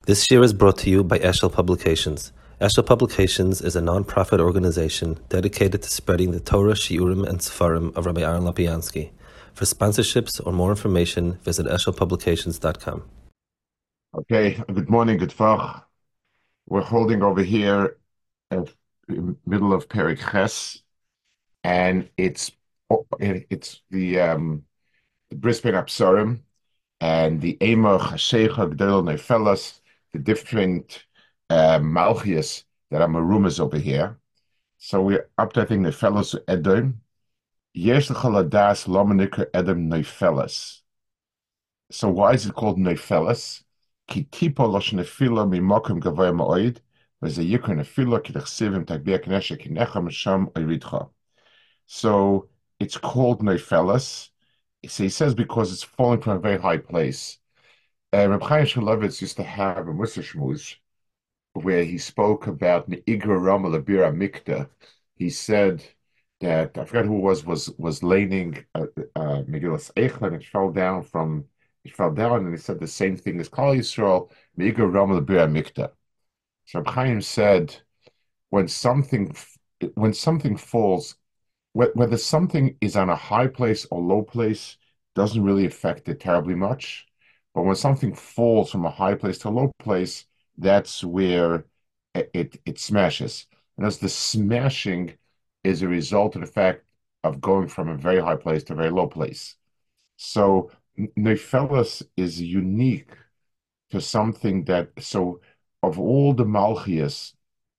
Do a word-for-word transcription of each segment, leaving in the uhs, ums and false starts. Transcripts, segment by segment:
This year is brought to you by Eshel Publications. Eshel Publications is a non-profit organization dedicated to spreading the Torah, Shiurim, and Sefarim of Rabbi Aaron Lapiansky. For sponsorships or more information, visit eshel publications dot com. Okay, good morning, good fach. We're holding over here at the middle of Perik Ches, and it's it's the um, the Brisbane Absarim and the Eimer Chashecha Gdel Nefelas, the different uh, Malchias that are marumas over here. So we're up to I think Nefelas Edom. Yesh L'chaladas Lomanikar Edom Nefelas. So why is it called Nefelas? Ki tipo losh nefila mimokim gavoy ma'oid, v'ze yikra nefila ki t'chsivim tagbia knesha ki necha misham oiridcha. So it's called Nefelas. So he says because it's falling from a very high place. Uh, Reb Chaim Shmulevitz used to have a Mussar Shmuz where he spoke about Me'igra Rama Labira Mikta. He said that, I forgot who it was, was, was laning uh, uh, Megillas Eichel, and it fell down from It fell down, and he said the same thing as Klal Yisrael, Me'igra Rama Labira Mikta. So Reb Chaim said, when something when something falls, whether something is on a high place or low place, doesn't really affect it terribly much. But when something falls from a high place to a low place, that's where it it, it smashes. And as the smashing is a result of the fact of going from a very high place to a very low place. So Nefelas is unique to something that, so of all the Malchias,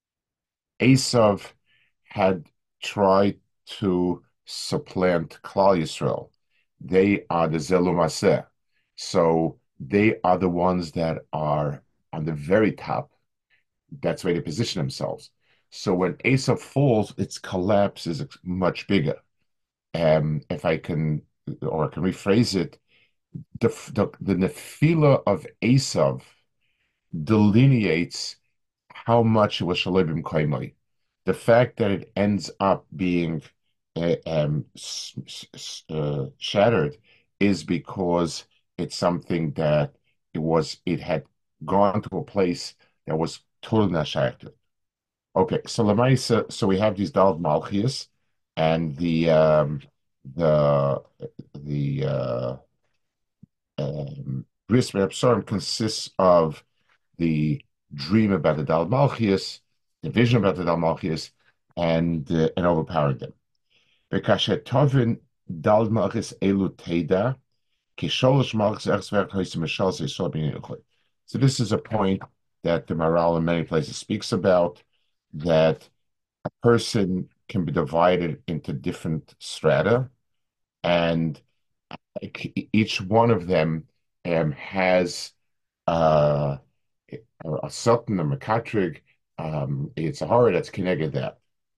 Esav had tried to supplant Klal Yisrael. They are the Zelumaseh. So they are the ones that are on the very top. That's where they position themselves. So when Esav falls, its collapse is much bigger. Um, if I can, or I can rephrase it, the the, the nefila of Esav delineates how much it was shalibim kaimai. The fact that it ends up being uh, um, uh, shattered is because it's something that it was it had gone to a place that was totally not shayked. Okay, so Lamaisa, so we have these Daled Malchias, and the um, the the uh, um, Bris Absarim consists of the dream about the Dal Malchias, the vision about the Dal Malchias, and uh, and overpowering them. Bekashetovin Dal Malchis Elu Teda, Kisholish Malchis Erzwerk Hoysim Mishal Seisor Bin Yuchot. So this is a point that the Maral in many places speaks about, that a person can be divided into different strata, and each one of them um, has uh, a Sutton, a Makatrig, um, it's a horror that's connected that.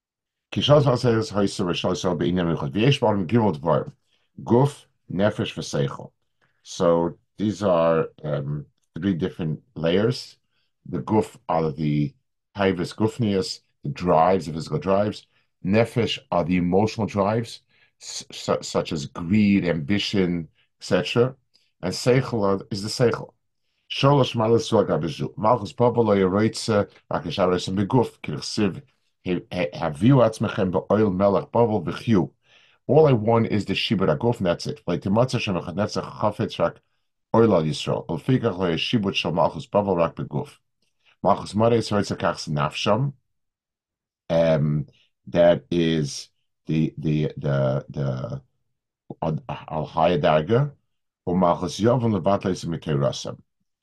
Guf, Nefesh, V'Seichel. So these are um, three different layers. The Guf are the Taivas Gufnias, the drives, the physical drives. Nefesh are the emotional drives, su such as greed, ambition, et cetera. And Seichel is the Seichel. Sholosh Malus Swagabizu. Malchus Popolo Yeroitze, Rakasharis and Beguf, Kirsiv, Haviu Atzmechem, Oil Melach Bubble, Vichu. All I want is the Shibud Aguf, and that's it. Like Timatza Shemachanetza Chafetz Rak Oil Al Yisrael. Ulfikach Lo Shibud Shal Malchus Bubble Rak Beguf. Malchus Mares Roitze Kachs Nafsham. Um, that is the the the the Al Haya Darga, or Malchus Yavon Levatles Miterasam.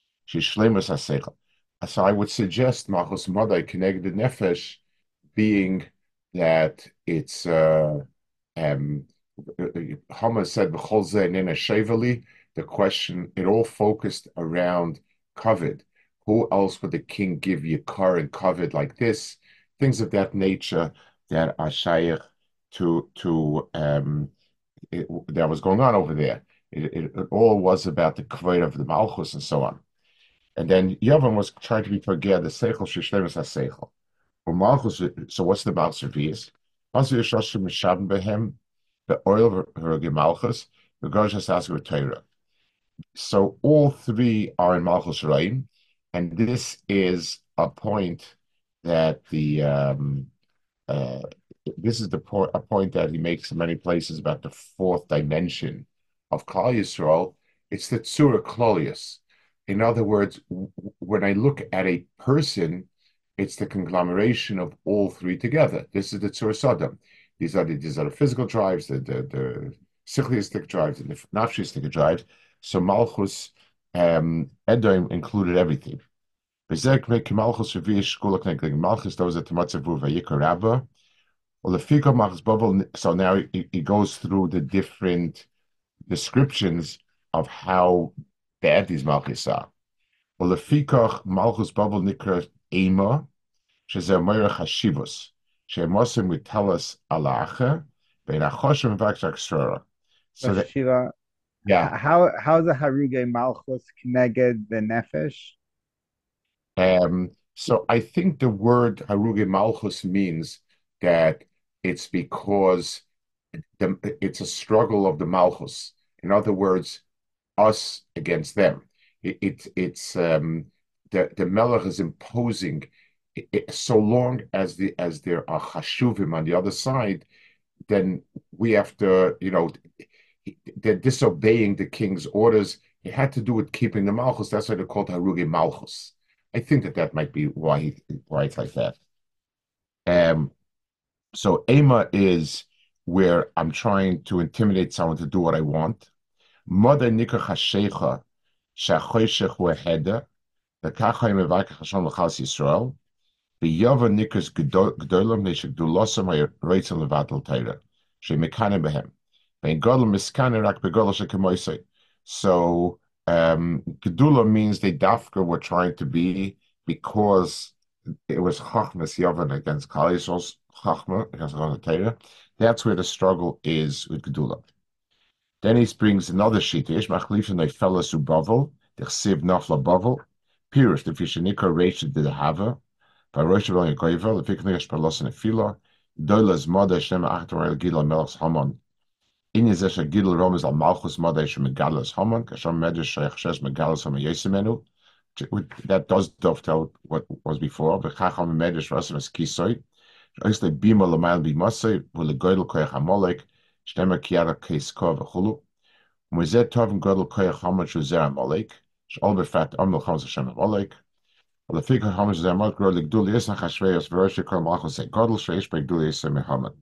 So I would suggest Malchus Madai connected nefesh being that it's uh, um, Hama said b'chol zeh nena sheveli. The question, it all focused around covet. Who else would the king give you car and covet like this? Things of that nature that are shaykh to to um, it, that was going on over there. It, it, it all was about the kavod of the Malchus and so on. And then Yavam was trying to be forget the Seichel Shishlemus HaSeichel. Or Malchus, so what's the Malchus Revius? Malchus Yishashim Mishabim Behem, the oil of Malchus, the Gosh Hasask Torah. So all three are in Malchus Reim, And this is a point that the um, uh, this is the po a point that he makes in many places about the fourth dimension of Klal Yisrael. It's the Tzura Klolius. In other words, when I look at a person, it's the conglomeration of all three together. This is the Tzura Sodom. These are the these are the physical drives, the the, the cyclistic drives, and the nafshistic drives. So Malchus, um, Edom included everything. Malchus, Malchus, those at Matzavu Vayikar Rabbah. Well, the Fika Malchus Bavel, so now he, he goes through the different descriptions of how bad these Malchus are. Well, the Fika Malchus Bavel Nikra Ema, Shazar Moira Hashivus, Shemosim with Talas Alacha, Bein Achoshem Vakshak Sura. So that, Shiva, yeah. how how is the Haruge Malchus connected the Nefesh? Um, so I think the word Haruge Malchus means that it's because the, it's a struggle of the Malchus. In other words, us against them. It, it it's um, the the Melech is imposing. It, it, so long as the as there are chashuvim on the other side, then we have to, you know, they're disobeying the king's orders. It had to do with keeping the Malchus. That's why they're called Haruge Malchus. I think that that might be why he why it's like that. Um, so Ema is where I'm trying to intimidate someone to do what I want. Mother Nikar Hashecha Shachoshech Weheda the Kachai Mevaka Hashon Lachas Yisrael the Yava Nikars Gdolam Neshek Dulosam Reitzon Levatel Taira She Mekane Behem Bein Godlam Miskane Rak Begol Shekemoisei. So um, Gedula means they dafka were trying to be because it was Chachmas Yavan against Klal Yisrael's Chachma against Chachma Torah. That's where the struggle is with Gedula. Then he brings another sheet. Ish Machlifin they fell as Bavel, the Chsiv Nafla Bavel, Pirush the Fishanika Rachel did the Hava, by Rosh Vel Yakoivel, the Fiknish Perlos and Fila, Doilas Mother Shem Achtor Gila Melchs Haman. In Yezesha Gidel Romas al Malchus Mother Shem Megalas Haman, Kasham Medrash Shaykh Shes Megalas Haman Yesemenu. That does dovetail what was before. The Chacham Medrash Rasim as Kisoy. Oisle Bima Lamal Bimasay, will the Godel Koyach Amalek, Stemmer Kiara Keiskov Hulu. Muzet Tov and Godel Koyach Haman Shuzer Amalek, Shal Befat Amel Chams Hashem Amalek. Well, the figure Haman Shuzer Amalek grow like Dul Yesna Hashveos Veroshi Kol Malchus say Godel Shreish by Dul Yesem Haman.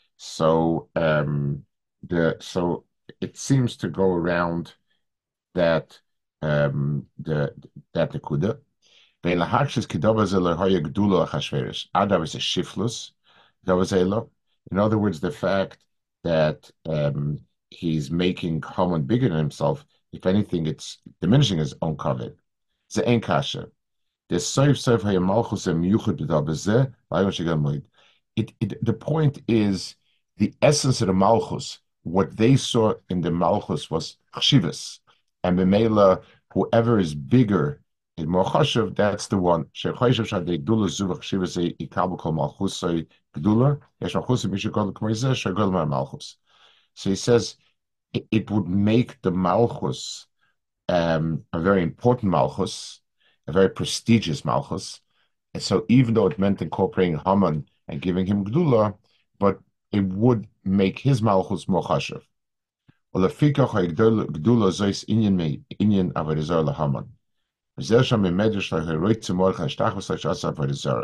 So, um, the so it seems to go around that um, the that nekuda. Bein lahakshis kidavazela hoya gdula achashveris. Adav is a shiflus. Davazela. In other words, the fact that um, he's making Haman bigger than himself, if anything, it's diminishing his own kavod. Ze ein kasha. The soif soif hoya malchus em yuchud b'dabazeh layon shegamoid. It it the point is the essence of the malchus. What they saw in the malchus was chshivas. And B'meila, whoever is bigger in more chashuv, that's the one. Shechoshev shadei gdula zuvach chshivas ikabu kol malchusay gdula. Yesh malchusay mishakol k'moizeh shagol ma malchus. So he says it, it would make the malchus um, a very important malchus, a very prestigious malchus. And so even though it meant incorporating Haman and giving him gdula, but it would make his malchus more chashuv. Well, the fikach gdula zois inyan me inyan avodah lahaman. Zer sham medrash laheroit tzemor chashtach v'sach asa avodah.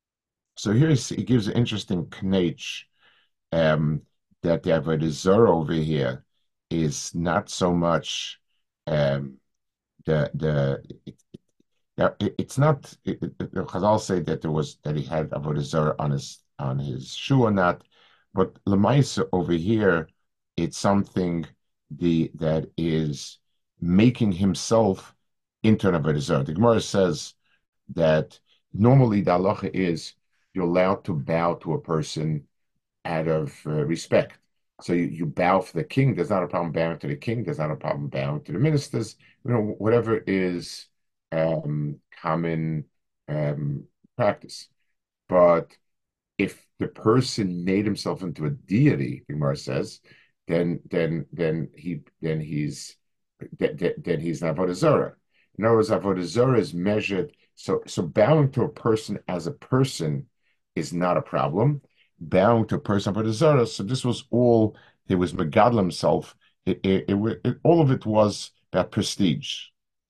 So here he gives an interesting knech um, that the avodah over here is not so much um, the the it, it, it's not. It, it, Chazal say that there was that he had avodah on his on his shoe or not, but lemaisa over here. It's something the that is making himself into an avodah zarah. The Gemara says that normally the halacha is you're allowed to bow to a person out of uh, respect. So you, you bow for the king. There's not a problem bowing to the king. There's not a problem bowing to the ministers. You know, whatever is um, common um, practice. But if the person made himself into a deity, the Gemara says, then then then he then he's then, then he's not avodah zarah. In other words, avodah zarah is measured. So, so bowing to a person as a person is not a problem. Bowing to a person avodah zarah. So this was all. It was Megadol himself. It, it, it, it, all of it was about prestige.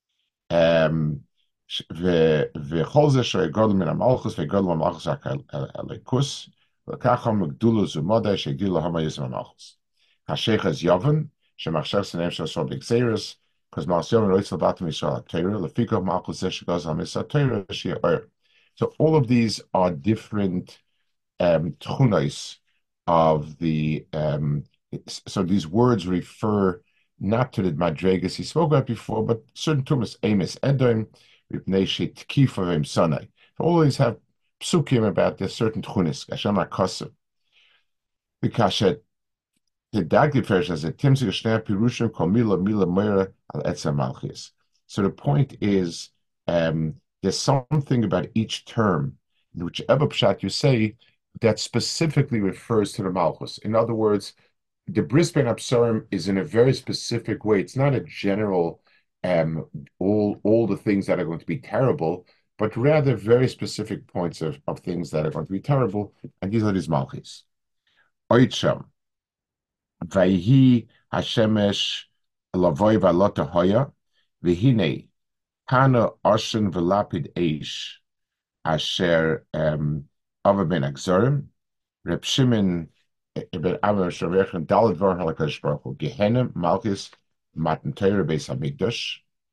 Um, וכל זה שיגדל מן המלכוס ויגדל מהמלכוס רק הליכוס וככה מגדולו זו מודע שהגדילו המה יזם המלכוס. השייך אז יובן שמחשב סנאים של סוד בגזירס because Mas Yovin writes about the Mishnah Torah, Lefiko Malchus Zesh goes on Mishnah Torah, Shia. So all of these are different um, tchunos of the. Um, so these words refer not to the madregas he spoke about before, but certain tumas Amos Edom, Ripnei Tkifa Vim Sanai. All these have psukim about the certain tchunos. Hashem Akasim. Because the Dagdi version says that Timsik Shnei Pirushim Kol Mila Mila Moira Al Etzem Malchis. So the point is, um, there's something about each term, whichever pshat you say, that specifically refers to the Malchus. In other words, the Bris Ben Absarim is in a very specific way. It's not a general, um, all all the things that are going to be terrible, but rather very specific points of, of things that are going to be terrible, and these are these Malchis. Oicham. Vayhi Hashemesh Lavoy Valota Hoya, Vihine, Kana Oshin Velapid Eish, Asher um Ava Ben Akzorim, Reb Shimon Ibn Amr Shaverchen Dalit Var Halakash Baruch Gehenna Malchus Matan Torah Beis Hamikdash,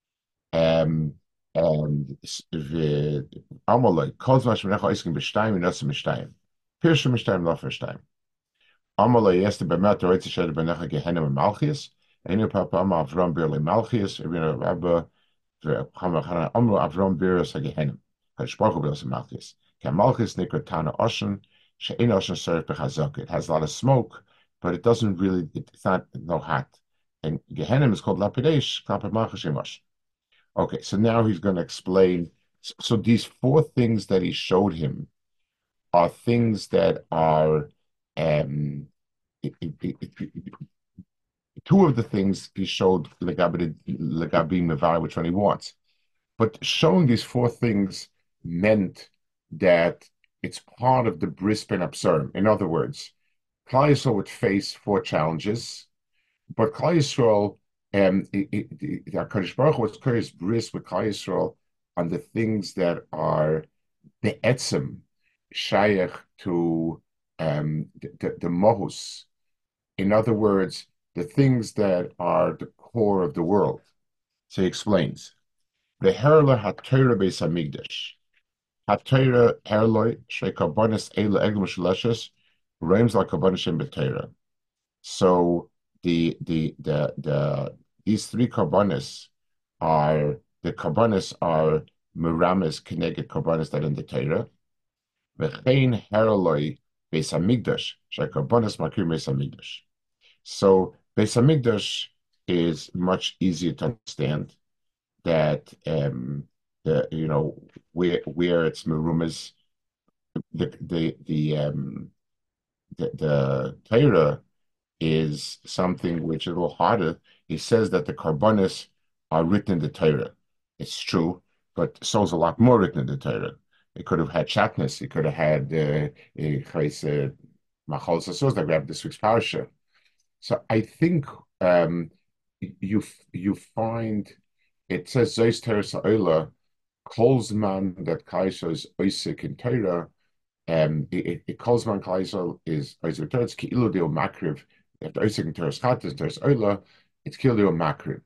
um and the Amalai Kozmash Menecha Iskin B'Shtayim Inosim B'Shtayim, Pirshim B'Shtayim Lofer Shtayim. Amalai Yester Bemat Oitz Shed Benecha Gehenna Malchus, Enu Papa Am Avram Birli Malchus, Ibn Rabba V'Chamachana Amru Avram Biras HaGehenna, Hashbachu Biras Malchus. Can Malchus Nikotana Oshin, She'in Oshin Serif B'Chazok. It has a lot of smoke, but it doesn't really, it's not no hot. And Gehenna is called Lapidesh, Kappa Malchus Shemosh. Okay, so now he's going to explain. So, so these four things that he showed him are things that are um, it, it, it, it, two of the things he showed Legabi Mevar, which one he wants. But showing these four things meant that it's part of the Bris Ben Absarim. In other words, Klal Yisrael would face four challenges, but Klal Yisrael, um, HaKadosh Baruch Hu was curious bris with Klal Yisrael on the things that are the etzem shayach to um, the, the, the mohus. In other words, the things that are the core of the world. So he explains, the herla haTorah beis hamikdash, haTorah herloi shekarbonis eila eglam shalashas reims like karbonishem b'Torah. So the the the the these three karbonis are the karbonis are miramis keneged karbonis that in the Torah. V'chein herloi beis hamikdash shekarbonis makir beis hamikdash. So Beis Hamikdash is much easier to understand. That um, the you know where where it's merumas, the the the um the, the Torah is something which is a little harder. He says that the karbonis are written in the Torah. It's true, but so is a lot more written in the Torah. It could have had shatness. It could have had uh, machol sasos that we have this week's parasha. So I think um, you you find it says Zeis Torah Sa'ola calls man that Kaisha is Isaac in Torah. Um, it, it calls man Kaisha is Isaac Torah. It's Ki'ilu Deo Makriv. If Isaac in Torah Chatas Torah Sa'ola, it's Ki'ilu Deo Makriv.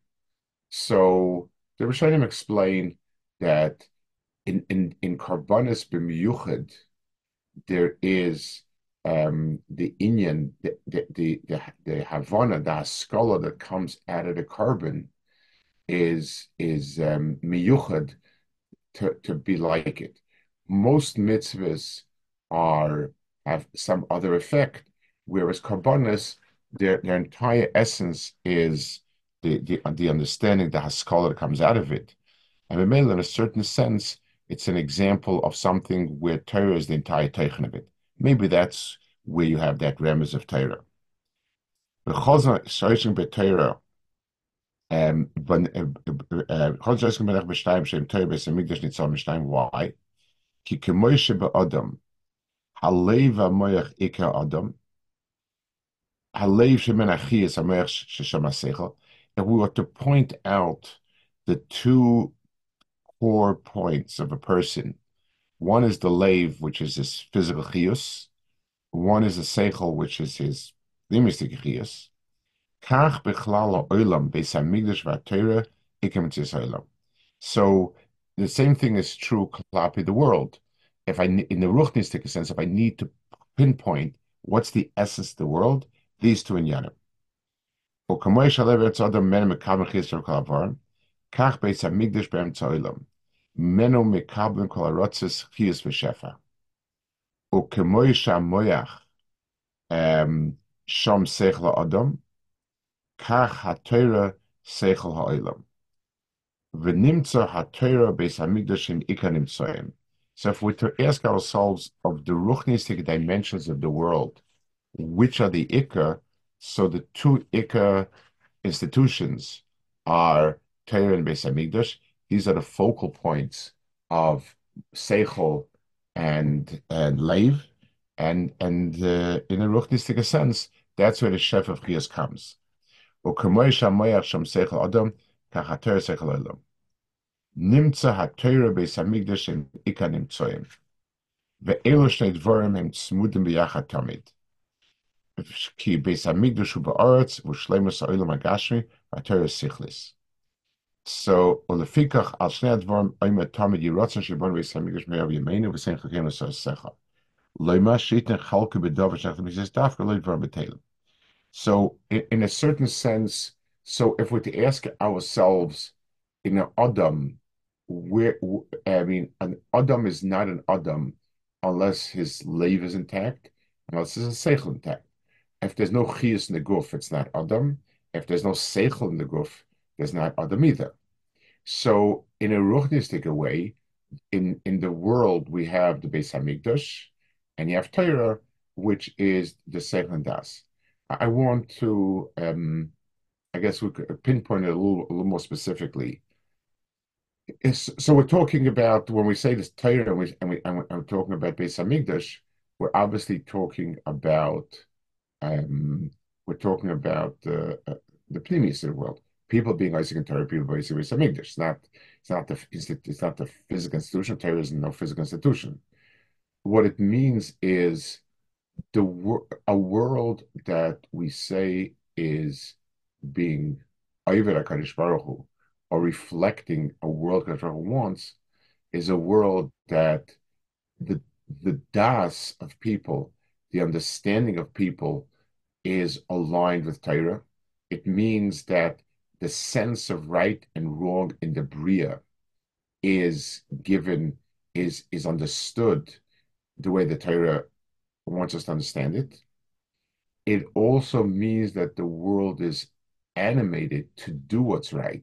So the Rishonim explain that in in in Karbonis B'miyuchad there is. Um, the Inyan, the the the the, the Havana, the Haskalah that comes out of the carbon is is um, miyuchad to to be like it. Most mitzvahs are have some other effect, whereas karbonis, their their entire essence is the the the understanding, the Haskalah that comes out of it, and in a certain sense, it's an example of something where Torah is the entire teichen of it. Maybe that's where you have that remez of Torah. The chazon searching by Torah Um, but Chol Jeskim Melech B'Shtayim Shem Torah Beis Hamikdash Nitzal B'Shtayim. Why? Ki Kemoishe B'Adam Halev HaMoyach Ika Adam Halev Shemen Achiyas HaMoyach Shesham HaSeichel. And we want to point out the two core points of a person. One is the Lev, which is his physical chiyus. One is the Seichel, which is his limistic chiyus. Kach Bechlal Olam Beis Hamikdash VaTorah Ikem Tzis Olam. So the same thing is true klapi the world. If I in the ruchnistic sense, if I need to pinpoint what's the essence of the world, these two inyanim. O kamoy shalev etz adam men mekabel chisar kol avarim, kach beis hamikdash be'emtza olam, meno mekabel kol harotzes chiyus v'shefa. O kamoy shamoyach sham seichel adam, kach haTorah seichel ha'olam. V'nimtza haTorah beis hamikdash in ikar nimtzoyim. So if we to ask ourselves of the ruchnistic dimensions of the world, which are the ikar? So the two ikar institutions are Torah and Beis Hamikdash. These are the focal points of Seichel and and Leiv, and and uh, in a ruchnistic sense, that's where the chef of Chiyas comes. U'kamoy shamoyach sham Seichel Adam kach haTorah Seichel Olam. Nimtza haTorah Beis Hamikdash in ikar nimtzoyim. Ve'elu shnei dvarim hem tzmudim b'yachad tamid. Ki Beis Hamikdash hu ba'aretz v'shleimus ha'olam ha'gashmi v'haTorah sichlis. So ulefikach al shnei dvarim oimer tamid yiratzon shebon Beis Hamikdash me'av yameinu v'sein chakenu sa'asecha. Loima shitn chalku b'davar shachtim b'zis dafka lo dvarim b'telim. So in, in a certain sense, so if we're to ask ourselves in an Adam, where I mean, an Adam is not an Adam unless his leiv is intact, unless there's a seichel intact. If there's no chiyus in the guf, it's not Adam. If there's no seichel in the guf, there's not Adam either. So in a ruchnistic way, in, in the world, we have the Beis Hamikdash, and you have Torah, which is the seichel and das. I want to, um, I guess we could pinpoint it a little, a little more specifically. It's, so we're talking about, when we say this Torah and, we, and, we, and we're talking about Beis Hamikdash, we're obviously talking about, um, we're talking about uh, uh, the pnimis of the world. People being Isaac and Torah, people being Beis Hamikdash. It's not, it's not the, it's not the physical institution. Torah is no physical institution. What it means is the a world that we say is being Oived HaKadosh Baruch Hu, or reflecting a world HaKadosh Baruch Hu wants, is a world that the the das of people, the understanding of people, is aligned with Torah. It means that the sense of right and wrong in the Bria is given, is is understood the way the Torah wants us to understand it. It also means that the world is animated to do what's right.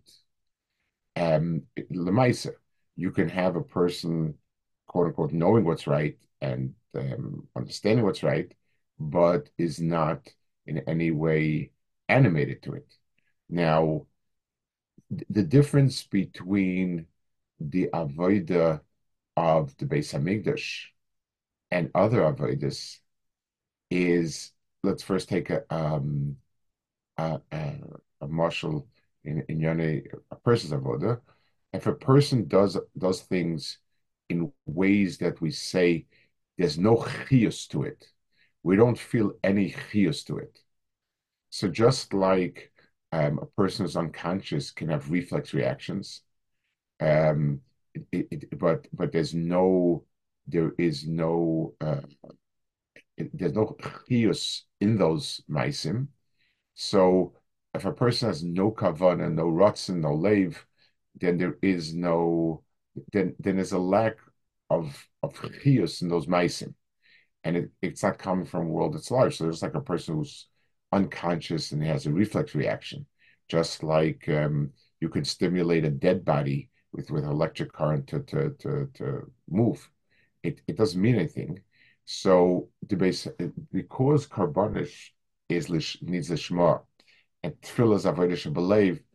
Um, Lemaisa, you can have a person, quote unquote, knowing what's right and um, understanding what's right, but is not in any way animated to it. Now, th- the difference between the avodah of the Beis Hamikdash and other avodas is, let's first take a um, a, a, a marshal in in Yonei, a person's avodah. If a person does does things in ways that we say there's no chiyus to it, we don't feel any chiyus to it. So just like um, a person who's unconscious can have reflex reactions, um, it, it, but but there's no there is no uh, it, there's no chiyus in those maisim. So if a person has no kavanah, no ratzon, no leiv, then there is no then then there's a lack of of chiyus in those maisim, and it, it's not coming from a world that's large. So it's like a person who's unconscious and has a reflex reaction, just like um, you could stimulate a dead body with with electric current to to to, to move. It it doesn't mean anything. So the base, because carbonish is lish, needs lishma, and tefillah is avodah shebelev,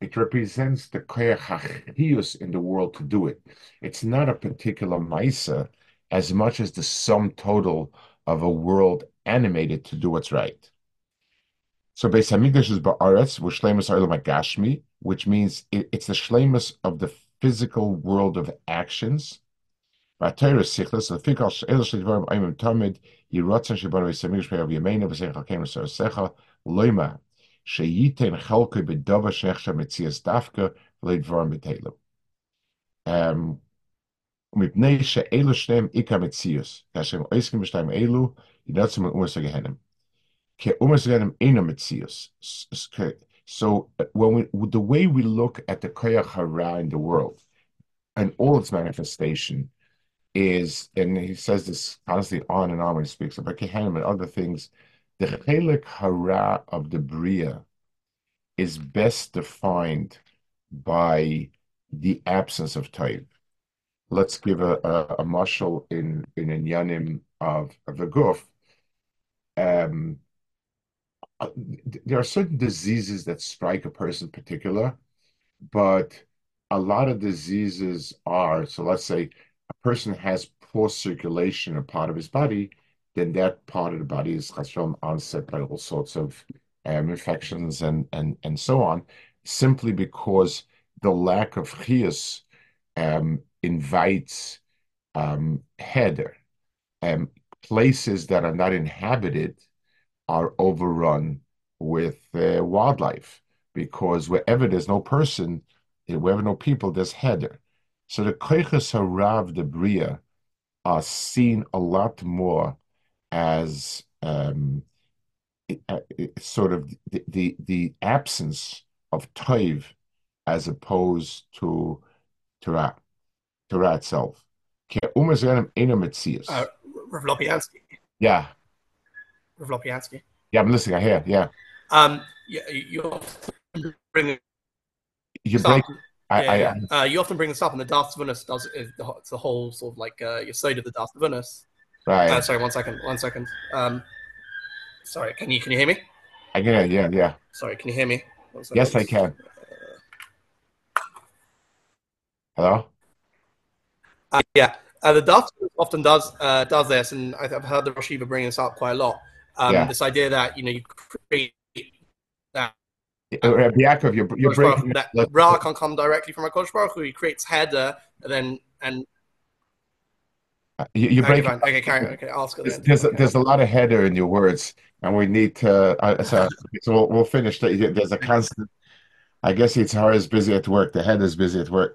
It represents the koyach hachiyus in the world to do it. It's not a particular maisa as much as the sum total of a world animated to do what's right. So Beis Hamikdash is ba'aretz, which shleimus ha'olam hagashmi, which means it, it's the shleimus of the physical world of actions. Ba'atayra sichlas, lefikal she'el shleidvarim aimim tamid, yiratzon shebanu Beis Hamikdash pe'av yameinu v'seich hakeim v'sarasecha, loima, she'yitein chelke b'dava she'echsha metzias dafka, v'leidvarim b'teilim. Um, ומפני שאלו שניהם עיקר מציאוס, כאשר הם עוסקים בשתיים אלו, ינצחו מאומס הגהנם. So when we, the way we look at the koyach hara in the world and all its manifestation is, and he says this constantly on and on when he speaks about Kehanim and other things, the chelik hara of the bria is best defined by the absence of type. Let's give a a, a mashal in in inyanim of of the guf. Um, there are certain diseases that strike a person in particular, but a lot of diseases are, so let's say a person has poor circulation in a part of his body, then that part of the body is from onset by all sorts of um, infections and, and, and so on, simply because the lack of chiyus um, invites um, heder. Um, places that are not inhabited are overrun with uh, wildlife, because wherever there's no person, wherever no people, there's heder. So the koiches harav, the bria, are seen a lot more as um, it, it, sort of the, the the absence of toiv as opposed to Torah, Torah itself. Uh, Rav Lopiansky. Yeah. Rav Lopiansky. Yeah, I'm listening. I hear. Yeah. Um, you, you often bring you break. I, yeah, I, yeah. I, uh, you often bring this up, and the Das Venus does it. It's the whole sort of like uh, your side of the Das Venus. Right. Uh, sorry, one second. One second. Um, sorry. Can you can you hear me? I can. Yeah, yeah. Sorry. Can you hear me? Yes, I can. Hello. Uh, yeah. Uh, the Das often does uh, does this, and I've heard the Rosh Yeshiva bring this up quite a lot. Um, yeah. This idea that you know you create that. Rabbi Yaakov, you're, you're breaking that Ra can come directly from a Kodesh Baruch Hu. He creates heder, and then and uh, you, you're okay, breaking. Okay, carry on. Okay, I'll ask There's there's, okay. there's a lot of header in your words, and we need to. Uh, so, so we'll, we'll finish. There's a constant. I guess it's hard is busy at work. The head is busy at work.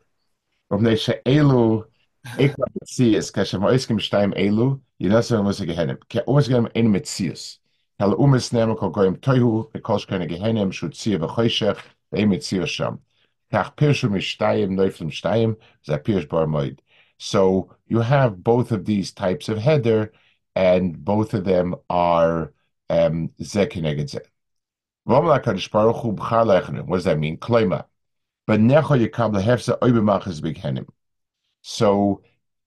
Ikra Metzius, kashem ha'iskim shtayim elu, yinasa umas gehenim. Ke umas gehenim ein Metzius. Hal umas nemer kol goyim toihu, bekol shkene gehenim, shut tzia v'choshech, ve'im Metzius sham. Kach pirshu mishtayim, noiflim shtayim, za pirsh bar moed. So you have both of these types of header, and both of them are um, zeh keneged zeh. V'omla kadosh baruch hu b'char lechenim. What does that mean? Kloima. B'necho yikab lehefza oibe machas b'gehenim. So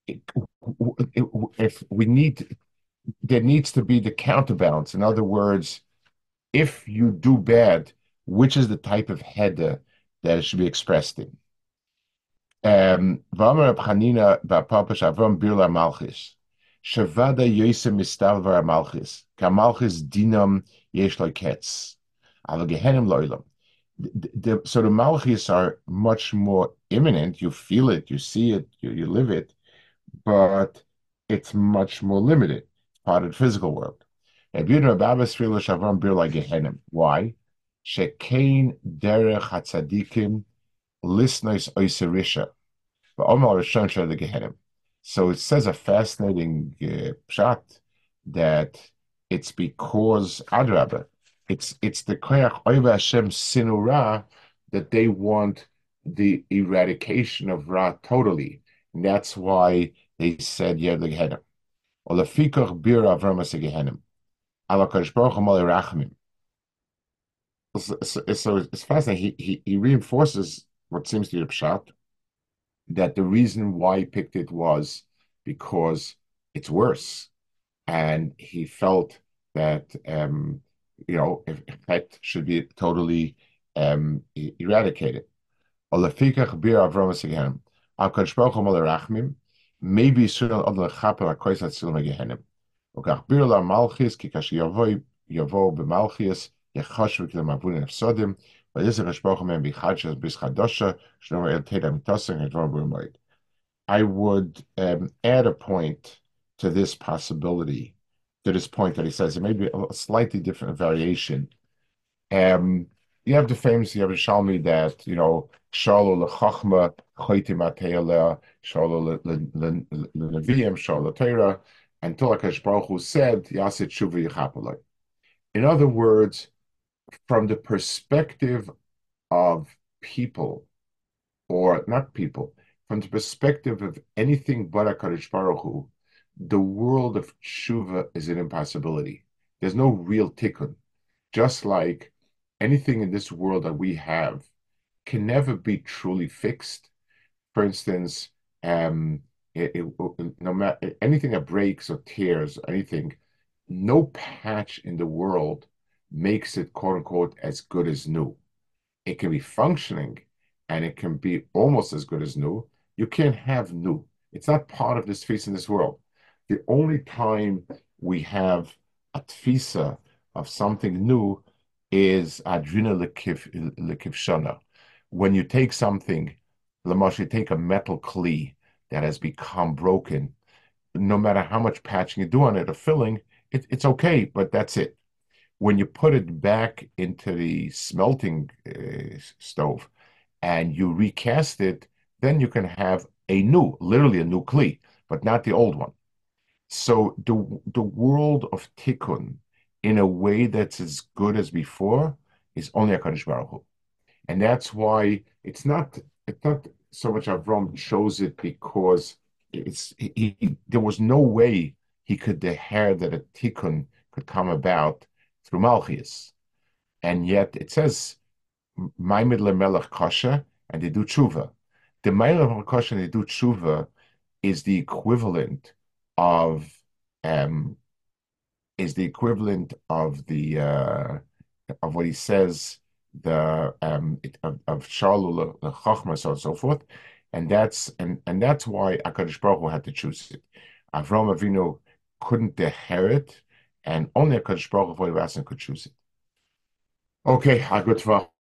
if we need, there needs to be the counterbalance. In other words, if you do bad, which is the type of header that it should be expressed in? Um, V'amar Chanina ba'papash Avram birla malchis. Shavada yosem mistalvar malchis. Kamalchis dinam yesh lo ketz. Al gehenim lo'ilam. So the malchis are much more imminent. You feel it, you see it, you, you live it, but it's much more limited. It's part of the physical world. Why? Shekain derech hatzadikim lisnos oiserisha. So it says a fascinating uh, pshat that it's because Adrabah, It's it's the koyach oiva Hashem sinura that they want the eradication of Ra totally, and that's why they said Yed Gehenim. Or lefikach bir Avram Gehenim. Ala Kadosh Baruch Hu Malei Rachamim. So it's fascinating. He, he he reinforces what seems to be a pshat, that the reason why he picked it was because it's worse, and he felt that. Um, You know, if, if that should be totally um, e- eradicated. Olafikach bir Avram Asigehenim. HaKadosh Baruch Hu Mol Rachmim. Maybe soon on the Chapel HaKois Atzilim Gehenim. Ukach bir la Malchis ki kash yavo yavo b'Malchis yechashu k'le mavunim efsodim. But this is HaKadosh Baruch Hu men bichadshas bis chadasha shlomo el teda mitosing et dvar b'moed. I would um, add a point to this possibility, to this point that he says. It may be a slightly different variation. Um, you have the famous Yerushalmi that, you know, Shalo lechachma, choyti mateileh, Shalo leneviim, Shalo Torah, until HaKadosh Baruch Hu said, Yaset Shuva Yechapeloi. In other words, from the perspective of people, or not people, from the perspective of anything but HaKadosh Baruch Hu, the world of tshuva is an impossibility. There's no real tikkun. Just like anything in this world that we have can never be truly fixed. For instance, um, it, it, no matter anything that breaks or tears, anything, no patch in the world makes it quote unquote as good as new. It can be functioning and it can be almost as good as new. You can't have new. It's not part of this tfisa in this world. The only time we have a tfisa of something new is adrina lekivshana. When you take something, Lamash, you take a metal kli that has become broken, no matter how much patching you do on it or filling, it, it's okay, but that's it. When you put it back into the smelting uh, stove and you recast it, then you can have a new, literally a new kli, but not the old one. So the the world of tikkun, in a way that's as good as before, is only HaKadosh Baruch Hu. And that's why it's not it's not so much Avram chose it because it's he, he, there was no way he could declare that a tikkun could come about through Malchus. And yet it says Ma'amid lemelech kasha, and they do tshuva. The Ma'amid kasha and they do tshuva is the equivalent of um is the equivalent of the uh of what he says the um it, of, of Shalul the Chachma, so on and so forth, and that's and and that's why HaKadosh Baruch Hu had to choose it. Avram Avinu couldn't inherit, and only HaKadosh Baruch Hu could choose it. Okay, a good